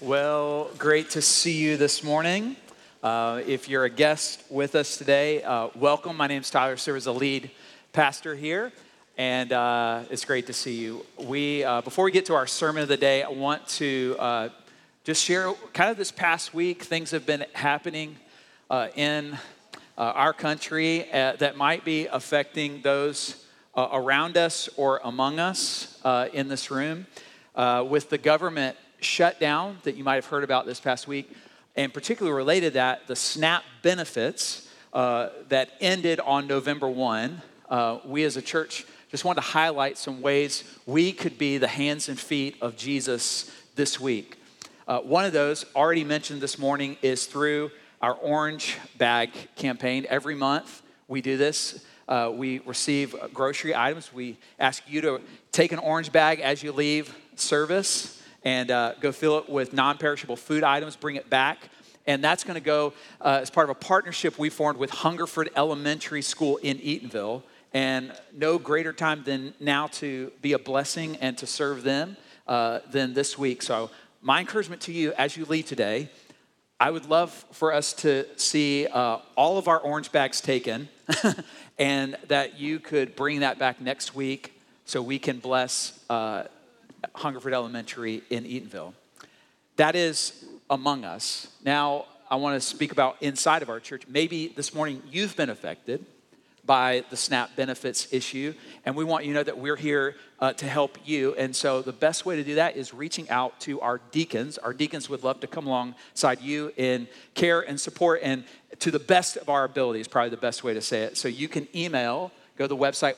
Well, great to see you this morning. If you're a guest with us today, welcome. My name's Tyler. I serve as the lead pastor here, and it's great to see you. Before we get to our sermon of the day, I want to just share kind of this past week. Things have been happening in our country that might be affecting those around us or among us in this room. With the government shutdown that you might have heard about this past week, and particularly related to that, the SNAP benefits that ended on November 1, we as a church just wanted to highlight some ways we could be the hands and feet of Jesus this week. One of those, already mentioned this morning, is through our Orange Bag campaign. Every month we do this. We receive grocery items. We ask you to take an orange bag as you leave service and go fill it with non-perishable food items, bring it back. And that's going to go as part of a partnership we formed with Hungerford Elementary School in Eatonville. And no greater time than now to be a blessing and to serve them than this week. So my encouragement to you as you leave today, I would love for us to see all of our orange bags taken and that you could bring that back next week so we can bless Hungerford Elementary in Eatonville. That is among us. Now, I want to speak about inside of our church. Maybe this morning you've been affected by the SNAP benefits issue, and we want you to know that we're here to help you. And so the best way to do that is reaching out to our deacons. Our deacons would love to come alongside you in care and support, and to the best of our ability is probably the best way to say it. So you can email, go to the website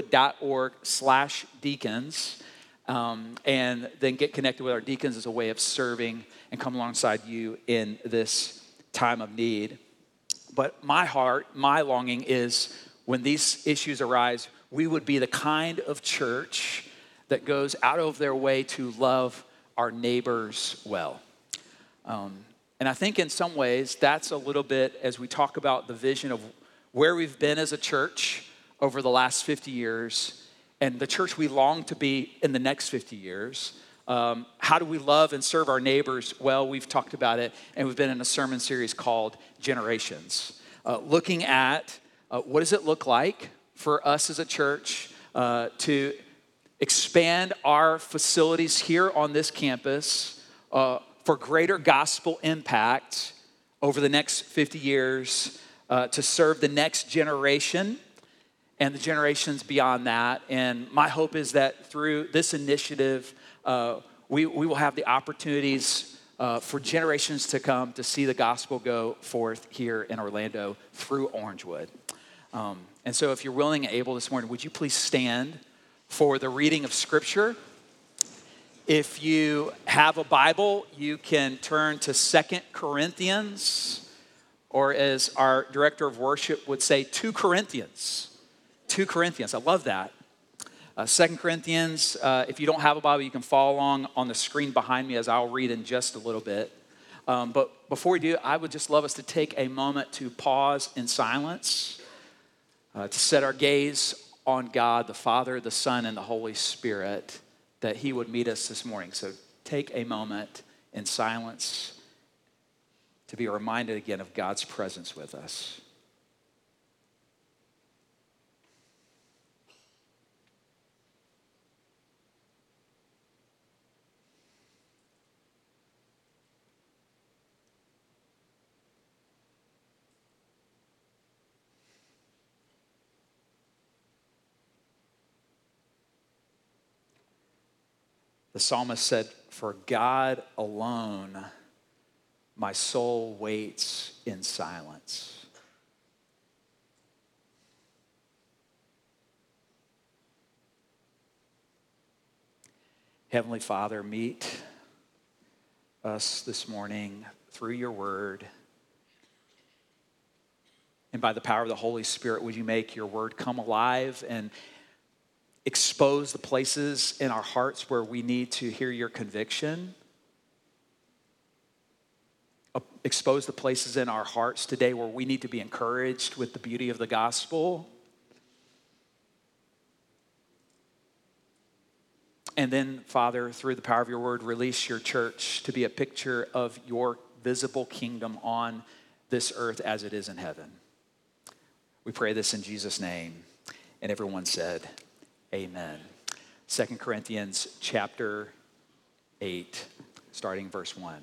orangewood.org/deacons, and then get connected with our deacons as a way of serving and come alongside you in this time of need. But my heart, my longing is when these issues arise, we would be the kind of church that goes out of their way to love our neighbors well. And I think in some ways that's a little bit, as we talk about the vision of where we've been as a church over the last 50 years and the church we long to be in the next 50 years. How do we love and serve our neighbors? Well, we've talked about it, and we've been in a sermon series called Generations, looking at what does it look like for us as a church to expand our facilities here on this campus for greater gospel impact over the next 50 years to serve the next generation and the generations beyond that. And my hope is that through this initiative, we will have the opportunities for generations to come to see the gospel go forth here in Orlando through Orangewood. And so if you're willing and able this morning, would you please stand for the reading of Scripture? If you have a Bible, you can turn to 2 Corinthians, or as our director of worship would say, 2 Corinthians. 2 Corinthians, I love that. 2 Corinthians, if you don't have a Bible, you can follow along on the screen behind me as I'll read in just a little bit. But before we do, I would just love us to take a moment to pause in silence, to set our gaze on God, the Father, the Son, and the Holy Spirit, that He would meet us this morning. So take a moment in silence to be reminded again of God's presence with us. The psalmist said, "For God alone, my soul waits in silence." Heavenly Father, meet us this morning through your word. And by the power of the Holy Spirit, would you make your word come alive and expose the places in our hearts where we need to hear your conviction. Expose the places in our hearts today where we need to be encouraged with the beauty of the gospel. And then, Father, through the power of your word, release your church to be a picture of your visible kingdom on this earth as it is in heaven. We pray this in Jesus' name. And everyone said, amen. 2 Corinthians chapter 8, starting verse 1.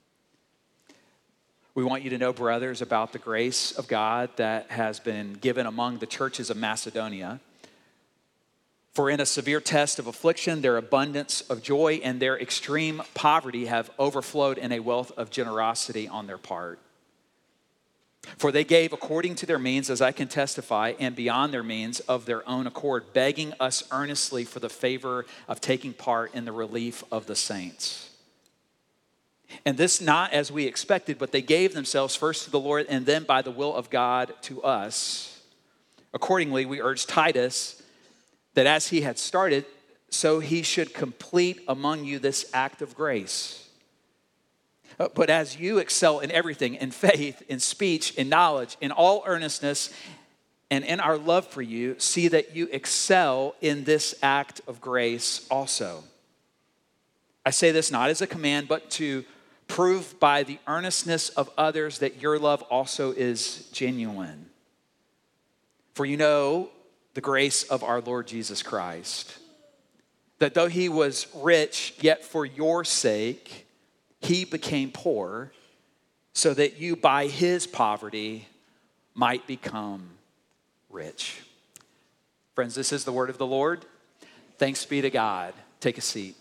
We want you to know, brothers, about the grace of God that has been given among the churches of Macedonia. For in a severe test of affliction, their abundance of joy and their extreme poverty have overflowed in a wealth of generosity on their part. For they gave according to their means, as I can testify, and beyond their means of their own accord, begging us earnestly for the favor of taking part in the relief of the saints. And this not as we expected, but they gave themselves first to the Lord and then by the will of God to us. Accordingly, we urge Titus that as he had started, so he should complete among you this act of grace. But as you excel in everything, in faith, in speech, in knowledge, in all earnestness, and in our love for you, see that you excel in this act of grace also. I say this not as a command, but to prove by the earnestness of others that your love also is genuine. For you know the grace of our Lord Jesus Christ, that though he was rich, yet for your sake he became poor, so that you by his poverty might become rich. Friends, this is the word of the Lord. Thanks be to God. Take a seat.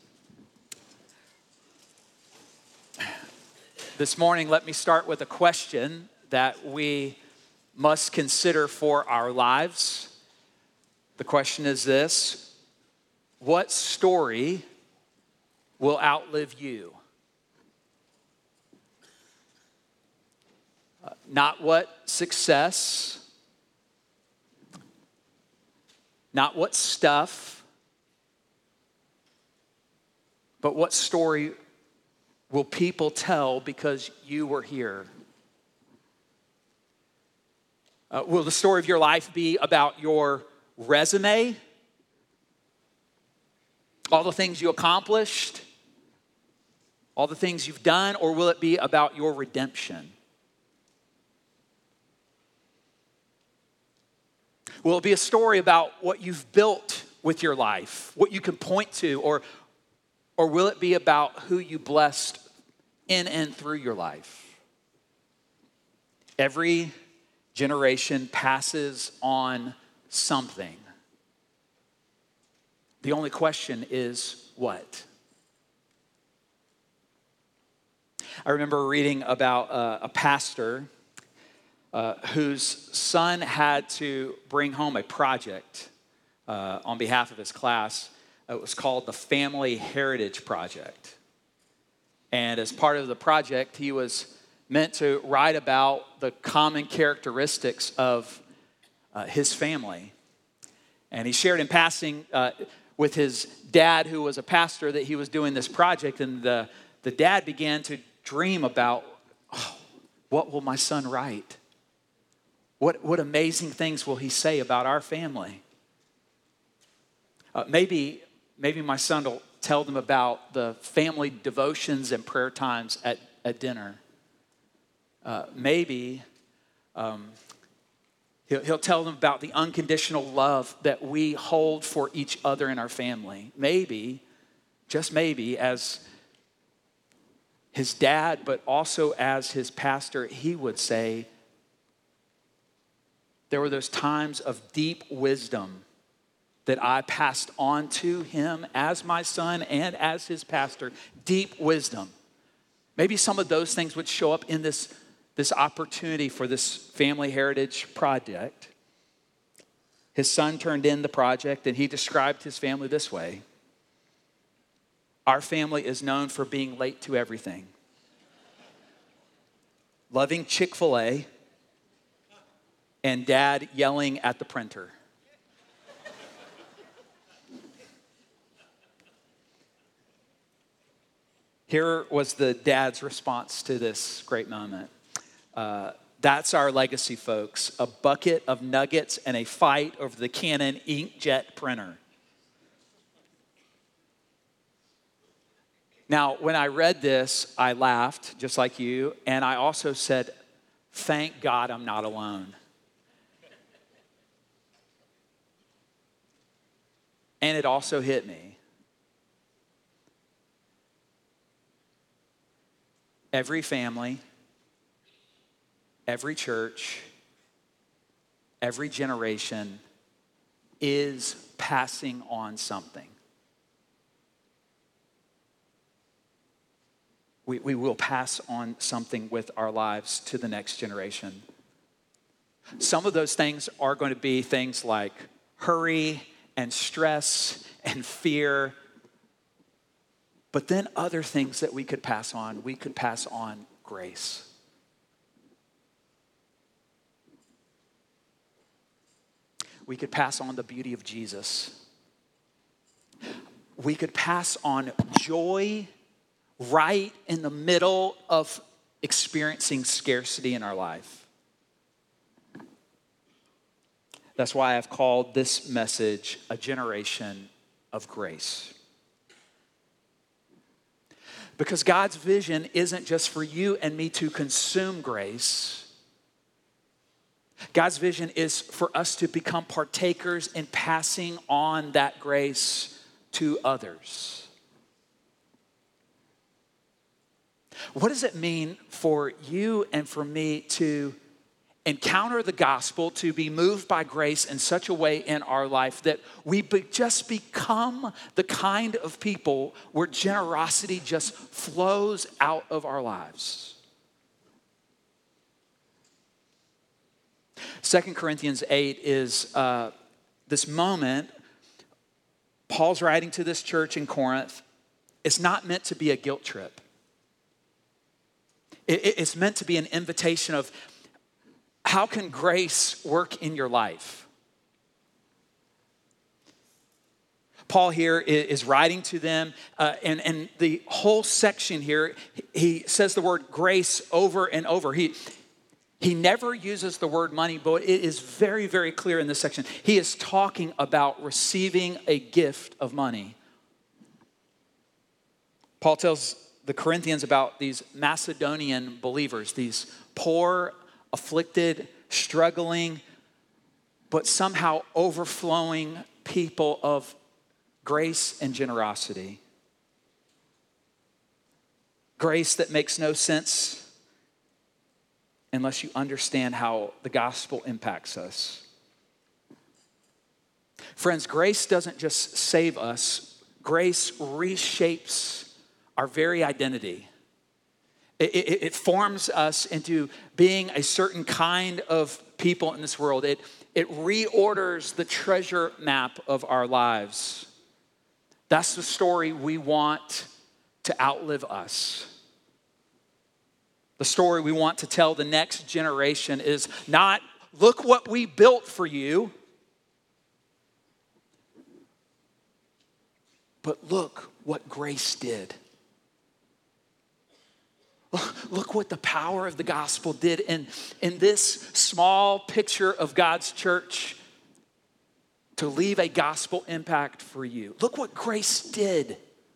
This morning, let me start with a question that we must consider for our lives. The question is this: what story will outlive you? Not what success, not what stuff, but what story will people tell because you were here? Will the story of your life be about your resume? All the things you accomplished? All the things you've done? Or will it be about your redemption? Will it be a story about what you've built with your life, what you can point to, or will it be about who you blessed in and through your life? Every generation passes on something. The only question is what? I remember reading about a pastor whose son had to bring home a project on behalf of his class. It was called the Family Heritage Project. And as part of the project, he was meant to write about the common characteristics of his family. And he shared in passing with his dad, who was a pastor, that he was doing this project. And the dad began to dream about, what will my son write? What amazing things will he say about our family? Maybe my son will tell them about the family devotions and prayer times at dinner. Maybe he'll tell them about the unconditional love that we hold for each other in our family. Maybe, just maybe, as his dad, but also as his pastor, he would say, there were those times of deep wisdom that I passed on to him as my son and as his pastor. Deep wisdom. Maybe some of those things would show up in this opportunity for this Family Heritage Project. His son turned in the project and he described his family this way: our family is known for being late to everything, loving Chick-fil-A, and dad yelling at the printer. Here was the dad's response to this great moment. That's our legacy, folks. A bucket of nuggets and a fight over the Canon inkjet printer. Now, when I read this, I laughed just like you, and I also said, thank God I'm not alone. And it also hit me. Every family, every church, every generation is passing on something. We will pass on something with our lives to the next generation. Some of those things are going to be things like hurry and stress and fear. But then other things that we could pass on grace. We could pass on the beauty of Jesus. We could pass on joy right in the middle of experiencing scarcity in our life. That's why I've called this message a generation of grace. Because God's vision isn't just for you and me to consume grace. God's vision is for us to become partakers in passing on that grace to others. What does it mean for you and for me to encounter the gospel, to be moved by grace in such a way in our life that we just become the kind of people where generosity just flows out of our lives? 2 Corinthians 8 is this moment. Paul's writing to this church in Corinth. It's not meant to be a guilt trip. It's meant to be an invitation of how can grace work in your life? Paul here is writing to them, and the whole section here, he says the word grace over and over. He never uses the word money, but it is very, very clear in this section. He is talking about receiving a gift of money. Paul tells the Corinthians about these Macedonian believers, these poor, afflicted, struggling, but somehow overflowing people of grace and generosity. Grace that makes no sense unless you understand how the gospel impacts us. Friends, grace doesn't just save us, grace reshapes our very identity. It forms us into being a certain kind of people in this world. It reorders the treasure map of our lives. That's the story we want to outlive us. The story we want to tell the next generation is not, look what we built for you, but look what grace did. Look what the power of the gospel did in this small picture of God's church to leave a gospel impact for you. Look what grace did.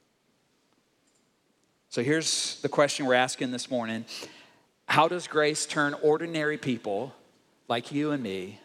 So here's the question we're asking this morning. How does grace turn ordinary people like you and me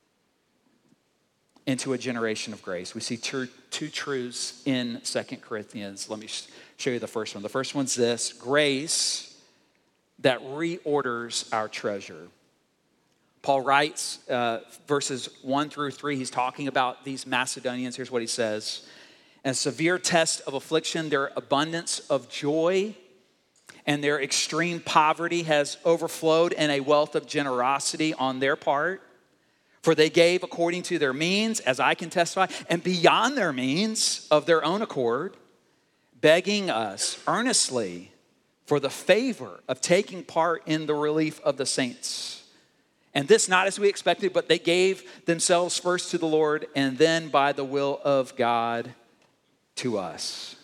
into a generation of grace? We see two truths in 2 Corinthians. Let me show you the first one. The first one's this: grace that reorders our treasure. Paul writes verses 1 through 3. He's talking about these Macedonians. Here's what he says. In a severe test of affliction, their abundance of joy and their extreme poverty has overflowed in a wealth of generosity on their part. For they gave according to their means, as I can testify, and beyond their means of their own accord, begging us earnestly for the favor of taking part in the relief of the saints. And this not as we expected, but they gave themselves first to the Lord and then by the will of God to us.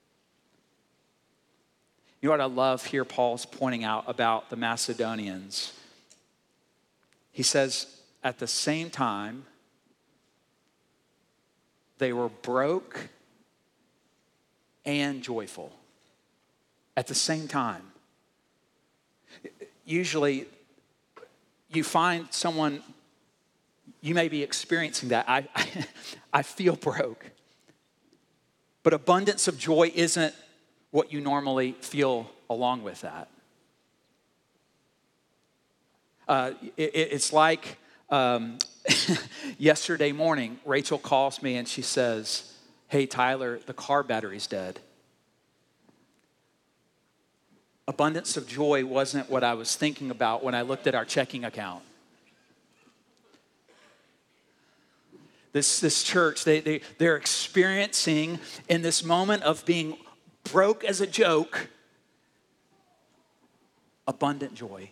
You know what I love here Paul's pointing out about the Macedonians? He says at the same time, they were broke and joyful. at the same time. Usually, you find someone, you may be experiencing that. I feel broke. But abundance of joy isn't what you normally feel along with that. It's like yesterday morning, Rachel calls me and she says, "Hey, Tyler, the car battery's dead." Abundance of joy wasn't what I was thinking about when I looked at our checking account. This church, they're experiencing in this moment of being broke as a joke, abundant joy.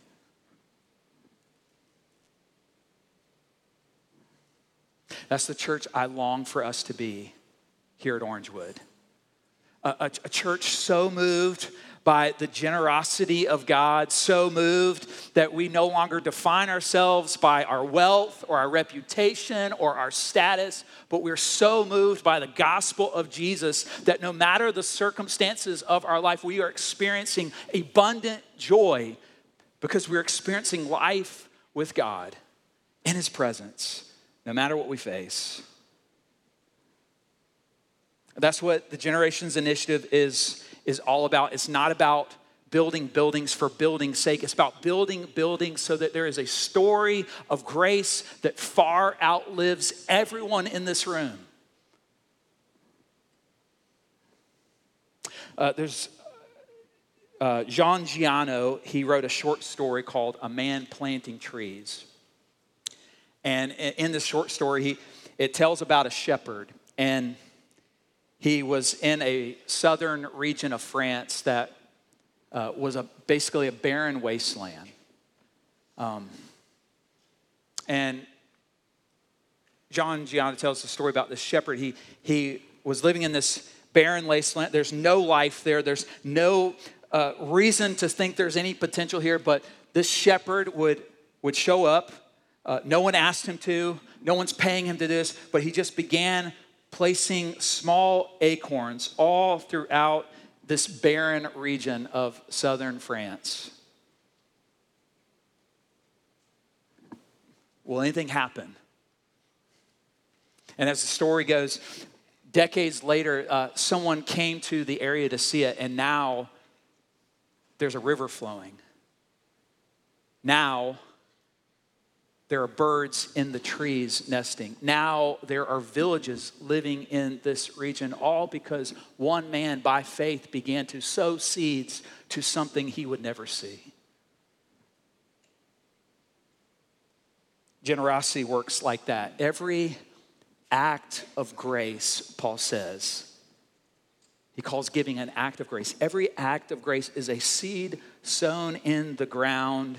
That's the church I long for us to be here at Orangewood. A church so moved by the generosity of God, so moved that we no longer define ourselves by our wealth or our reputation or our status, but we're so moved by the gospel of Jesus that no matter the circumstances of our life, we are experiencing abundant joy because we're experiencing life with God in His presence, no matter what we face. That's what the Generations Initiative is all about. It's not about building buildings for building's sake. It's about building buildings so that there is a story of grace that far outlives everyone in this room. There's Jean Giano. He wrote a short story called "A Man Planting Trees." And in this short story, it tells about a shepherd. And he was in a southern region of France that was basically a barren wasteland. And John Gianna tells the story about this shepherd. He was living in this barren wasteland. There's no life there. There's no reason to think there's any potential here. But this shepherd would show up. No one asked him to. No one's paying him to do this. But he just began placing small acorns all throughout this barren region of southern France. Will anything happen? And as the story goes, decades later, someone came to the area to see it, and now there's a river flowing. Now there are birds in the trees nesting. Now there are villages living in this region, all because one man by faith began to sow seeds to something he would never see. Generosity works like that. Every act of grace, Paul says, he calls giving an act of grace. Every act of grace is a seed sown in the ground,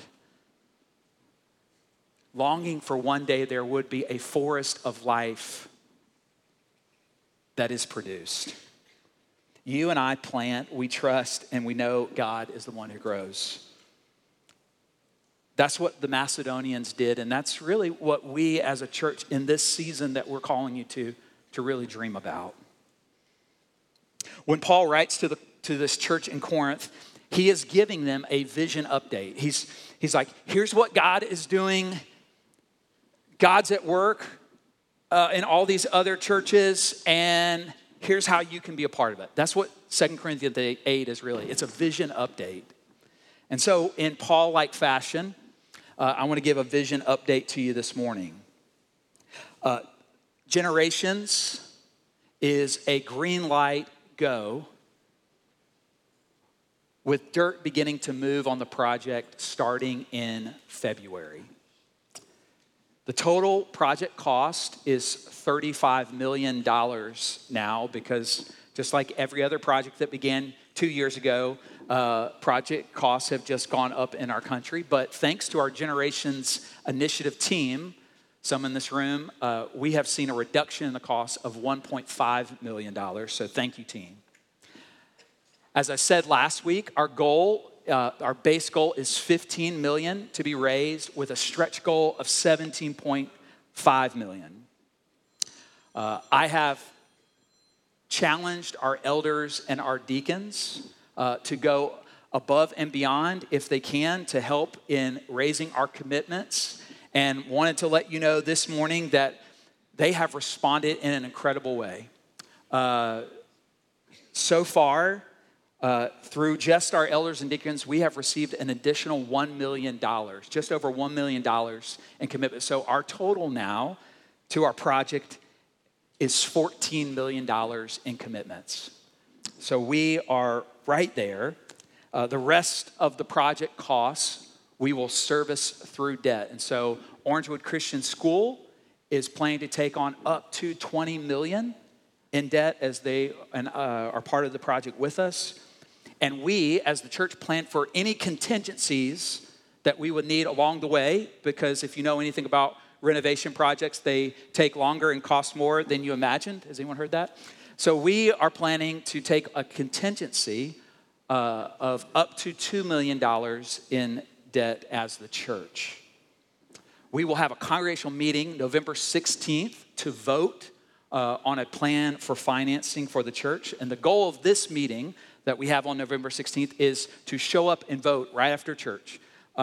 longing for one day there would be a forest of life that is produced. You and I plant, we trust, and we know God is the one who grows. That's what the Macedonians did, and that's really what we as a church in this season that we're calling you to really dream about. When Paul writes to this church in Corinth, he is giving them a vision update. He's like, here's what God is doing. God's at work in all these other churches, and here's how you can be a part of it. That's what 2 Corinthians 8 is really. It's a vision update. And so in Paul-like fashion, I want to give a vision update to you this morning. Generations is a green light go with dirt beginning to move on the project starting in February. The total project cost is $35 million now because just like every other project that began 2 years ago, project costs have just gone up in our country. But thanks to our Generations Initiative team, some in this room, we have seen a reduction in the cost of $1.5 million. So thank you, team. As I said last week, our goal, our base goal is $15 million to be raised with a stretch goal of $17.5 million. I have challenged our elders and our deacons to go above and beyond if they can to help in raising our commitments, and wanted to let you know this morning that they have responded in an incredible way. So far, through just our elders and deacons, we have received an additional $1 million, just over $1 million in commitment. So our total now to our project is $14 million in commitments. So we are right there. The rest of the project costs we will service through debt. And so Orangewood Christian School is planning to take on up to $20 million in debt as they are part of the project with us. And we, as the church, plan for any contingencies that we would need along the way, because if you know anything about renovation projects, they take longer and cost more than you imagined. Has anyone heard that? So we are planning to take a contingency of up to $2 million in debt as the church. We will have a congregational meeting November 16th to vote on a plan for financing for the church. And the goal of this meeting that we have on November 16th is to show up and vote right after church.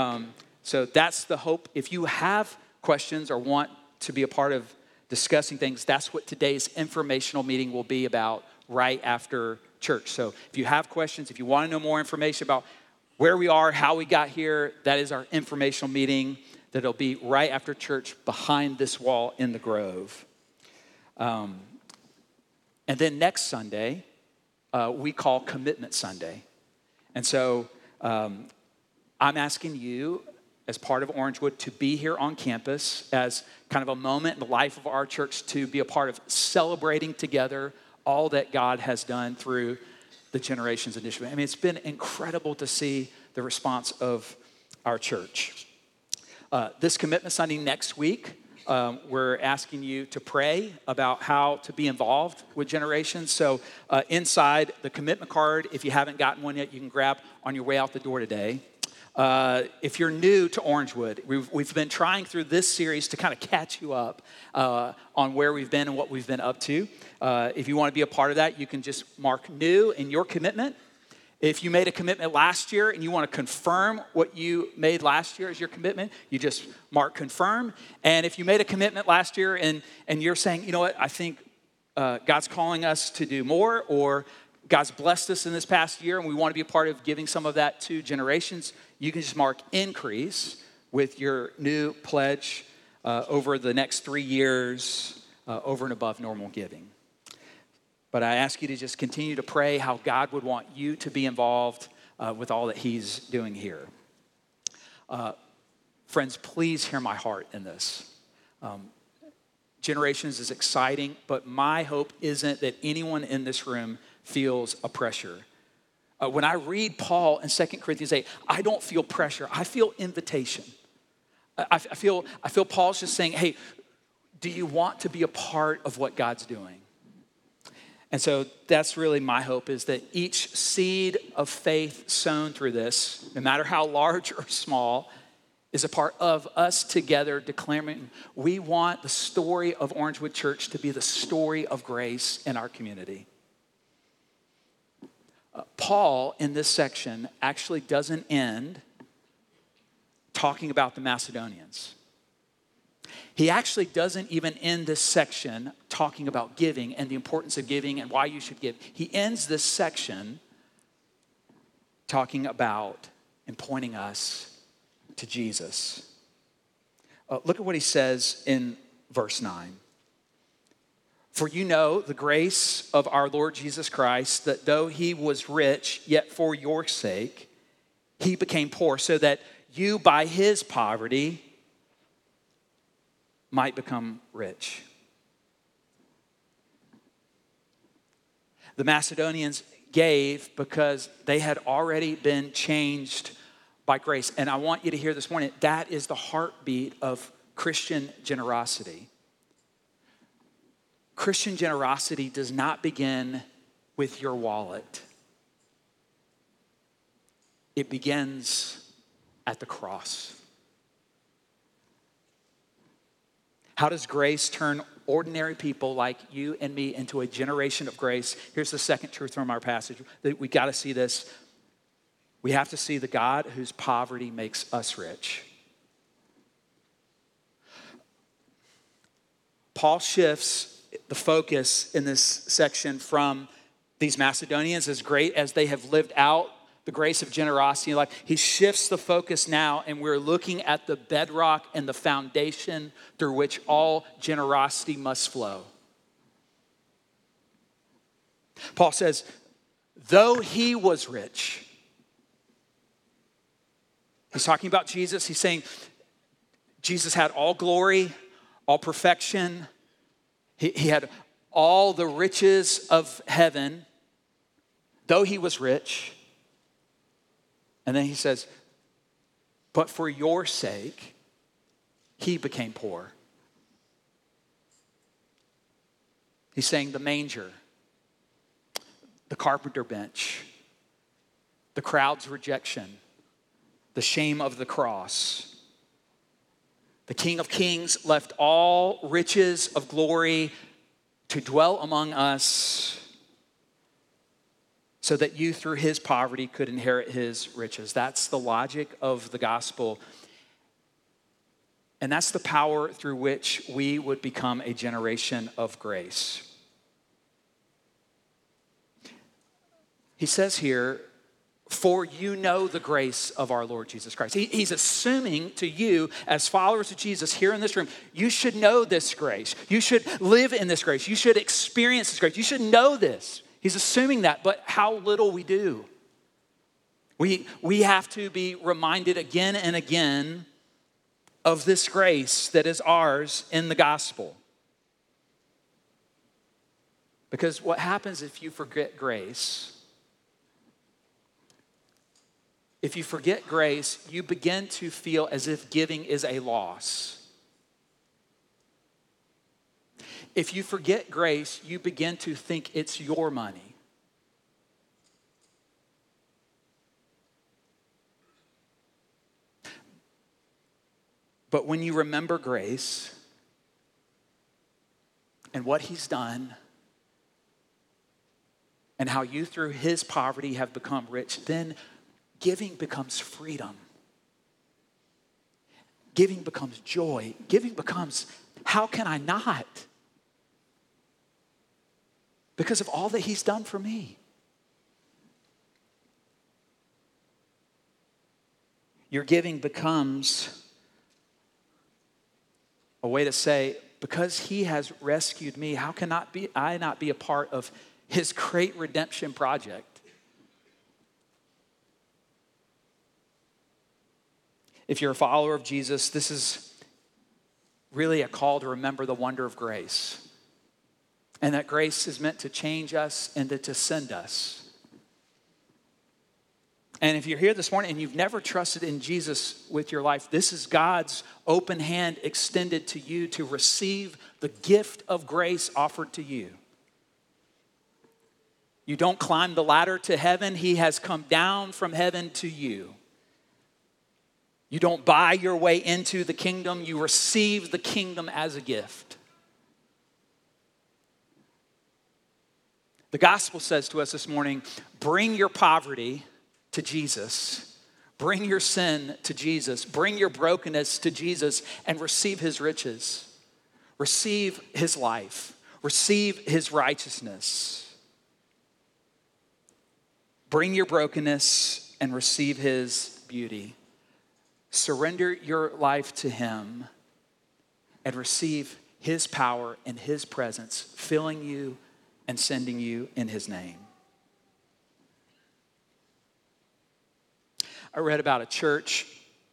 So that's the hope. If you have questions or want to be a part of discussing things, that's what today's informational meeting will be about right after church. So if you have questions, if you want to know more information about where we are, how we got here, that is our informational meeting that'll be right after church behind this wall in the Grove. And then next Sunday, we call Commitment Sunday. And so I'm asking you, as part of Orangewood, to be here on campus as kind of a moment in the life of our church to be a part of celebrating together all that God has done through the Generations Initiative. I mean, it's been incredible to see the response of our church. This Commitment Sunday next week, we're asking you to pray about how to be involved with Generations. So inside the commitment card, if you haven't gotten one yet, you can grab on your way out the door today. If you're new to Orangewood, we've been trying through this series to kind of catch you up on where we've been and what we've been up to. If you want to be a part of that, you can just mark new in your commitment. If you made a commitment last year and you want to confirm what you made last year as your commitment, you just mark confirm. And if you made a commitment last year and you're saying, you know what, I think God's calling us to do more, or God's blessed us in this past year and we want to be a part of giving some of that to Generations, you can just mark increase with your new pledge over the next 3 years over and above normal giving. But I ask you to just continue to pray how God would want you to be involved with all that he's doing here. Friends, please hear my heart in this. Generations is exciting, but my hope isn't that anyone in this room feels a pressure. When I read Paul in 2 Corinthians 8, I don't feel pressure. I feel invitation. I feel Paul's just saying, hey, do you want to be a part of what God's doing? And so that's really my hope, is that each seed of faith sown through this, no matter how large or small, is a part of us together declaring we want the story of Orangewood Church to be the story of grace in our community. Paul, in this section, actually doesn't end talking about the Macedonians. He actually doesn't even end this section talking about giving and the importance of giving and why you should give. He ends this section talking about and pointing us to Jesus. Look at what he says in verse 9. For you know the grace of our Lord Jesus Christ, that though he was rich, yet for your sake he became poor, so that you by his poverty might become rich. The Macedonians gave because they had already been changed by grace. And I want you to hear this morning, that is the heartbeat of Christian generosity. Christian generosity does not begin with your wallet. It begins at the cross. How does grace turn ordinary people like you and me into a generation of grace? Here's the second truth from our passage. We got to see this. We have to see the God whose poverty makes us rich. Paul shifts the focus in this section from these Macedonians, as great as they have lived out the grace of generosity in life. He shifts the focus now, and we're looking at the bedrock and the foundation through which all generosity must flow. Paul says, though he was rich, he's talking about Jesus. He's saying Jesus had all glory, all perfection. He had all the riches of heaven, though he was rich. And then he says, but for your sake, he became poor. He's saying the manger, the carpenter bench, the crowd's rejection, the shame of the cross. The King of Kings left all riches of glory to dwell among us so that you through his poverty could inherit his riches. That's the logic of the gospel. And that's the power through which we would become a generation of grace. He says here, for you know the grace of our Lord Jesus Christ. He's assuming to you as followers of Jesus here in this room, you should know this grace. You should live in this grace. You should experience this grace. You should know this. He's assuming that, but how little we do. We have to be reminded again and again of this grace that is ours in the gospel. Because what happens if you forget grace? If you forget grace, you begin to feel as if giving is a loss. If you forget grace, you begin to think it's your money. But when you remember grace and what he's done and how you through his poverty have become rich, then giving becomes freedom. Giving becomes joy. Giving becomes, how can I not? Because of all that he's done for me. Your giving becomes a way to say, because he has rescued me, how can I not be a part of his great redemption project? If you're a follower of Jesus, this is really a call to remember the wonder of grace. And that grace is meant to change us and to send us. And if you're here this morning and you've never trusted in Jesus with your life, this is God's open hand extended to you to receive the gift of grace offered to you. You don't climb the ladder to heaven. He has come down from heaven to you. You don't buy your way into the kingdom. You receive the kingdom as a gift. The gospel says to us this morning, bring your poverty to Jesus. Bring your sin to Jesus. Bring your brokenness to Jesus and receive his riches. Receive his life. Receive his righteousness. Bring your brokenness and receive his beauty. Surrender your life to him and receive his power and his presence, filling you and sending you in his name. I read about a church.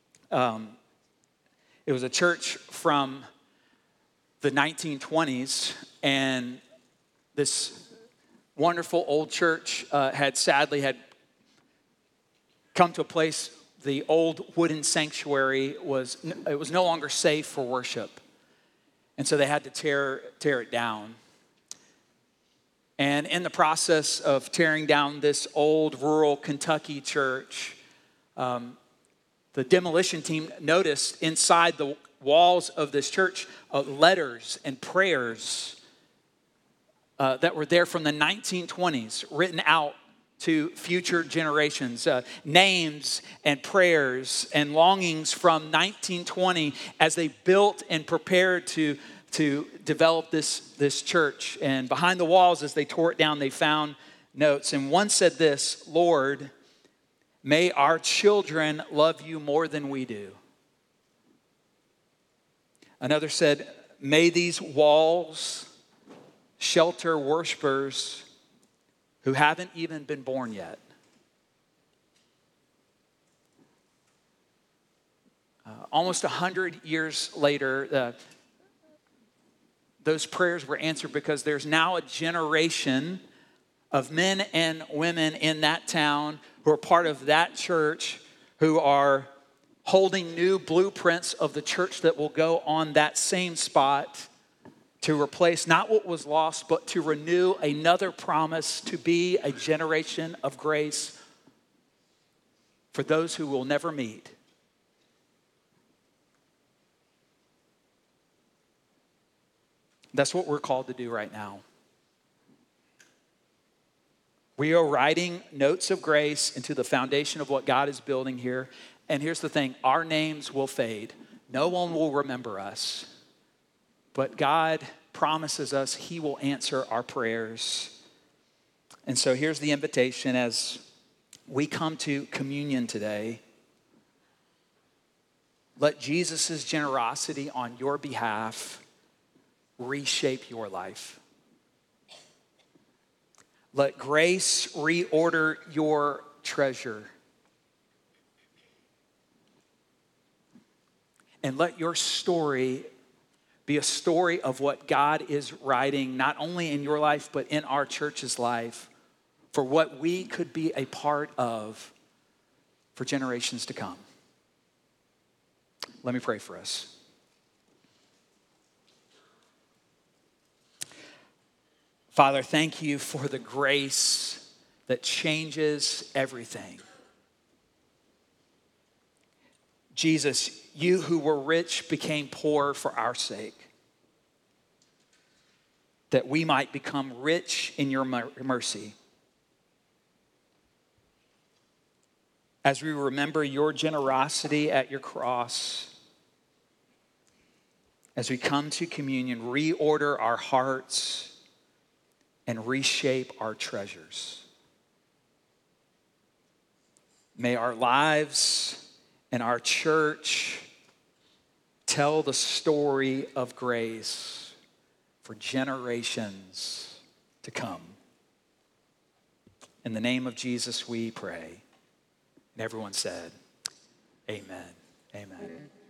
It was a church from the 1920s, and this wonderful old church had sadly come to a place. The old wooden sanctuary was no longer safe for worship. And so they had to tear it down. And in the process of tearing down this old rural Kentucky church, the demolition team noticed inside the walls of this church letters and prayers that were there from the 1920s written out to future generations, names and prayers and longings from 1920 as they built and prepared to develop this church. And behind the walls, as they tore it down, they found notes. And one said this: Lord, may our children love you more than we do. Another said, may these walls shelter worshipers who haven't even been born yet. Almost 100 years later, those prayers were answered because there's now a generation of men and women in that town who are part of that church, who are holding new blueprints of the church that will go on that same spot to replace not what was lost, but to renew another promise to be a generation of grace for those who will never meet. That's what we're called to do right now. We are writing notes of grace into the foundation of what God is building here. And here's the thing, our names will fade. No one will remember us. But God promises us He will answer our prayers. And so here's the invitation as we come to communion today. Let Jesus' generosity on your behalf reshape your life. Let grace reorder your treasure. And let your story be a story of what God is writing, not only in your life, but in our church's life, for what we could be a part of for generations to come. Let me pray for us. Father, thank you for the grace that changes everything. Jesus, you who were rich became poor for our sake, that we might become rich in your mercy. As we remember your generosity at your cross, as we come to communion, reorder our hearts and reshape our treasures. May our lives and our church tell the story of grace for generations to come. In the name of Jesus we pray. And everyone said, amen. Amen.